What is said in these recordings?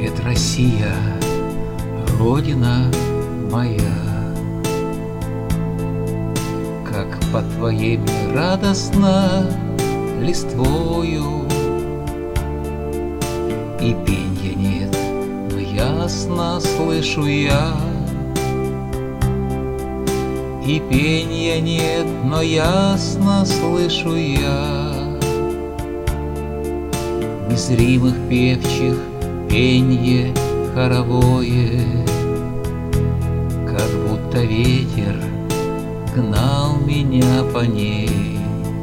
Привет, Россия, Родина моя. Как под твоими радостно листвою, и пенья нет, но ясно слышу я. И пенья нет, но ясно слышу я. Незримых певчих пенье хоровое, как будто ветер гнал меня по ней.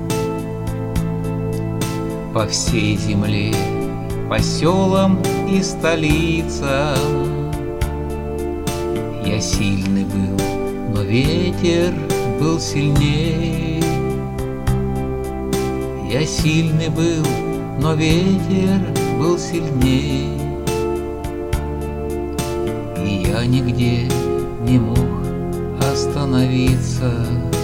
По всей земле, по селам и столицам я сильный был, но ветер был сильней. Я сильный был, но ветер был сильней. И я нигде не мог остановиться.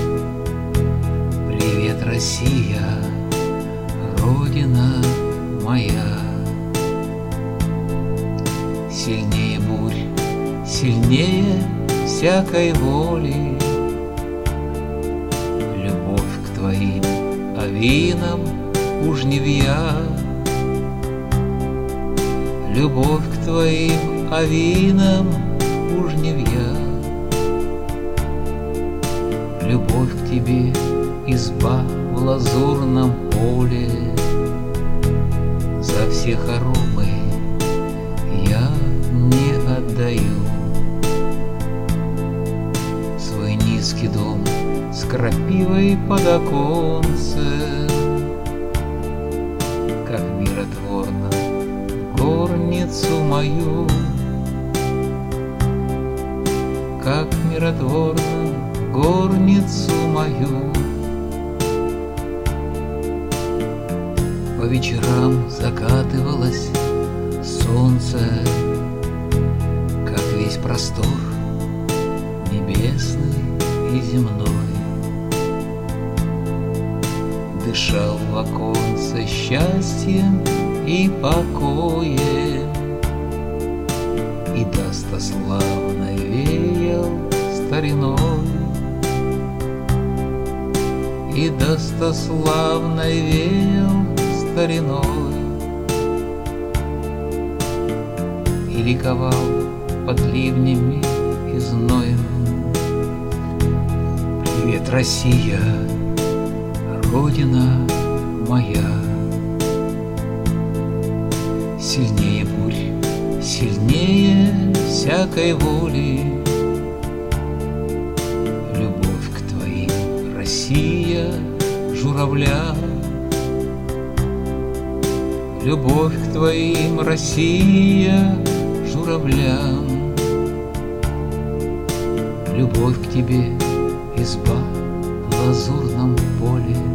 Привет, Россия, Родина моя. Сильнее бурь, сильнее всякой воли, любовь к твоим авинам у жнивья. Любовь к твоим авинам у жнивья. Любовь к тебе изба в лазурном поле. За все хоромы я не отдаю свой низкий дом с крапивой под оконцем, как миротворно горницу мою, как миротворно горницу мою. По вечерам закатывалось солнце, как весь простор небесный и земной. Дышал в оконце счастьем и покоем, и достославно веял стариной. И достославно веял стариной. И ликовал под ливнями и зноем. Привет, Россия, Родина моя. Сильнее бурь, сильнее всякой воли, любовь к твоим, Россия, журавля. Любовь к твоим, Россия, журавлям. Любовь к тебе, изба в лазурном поле.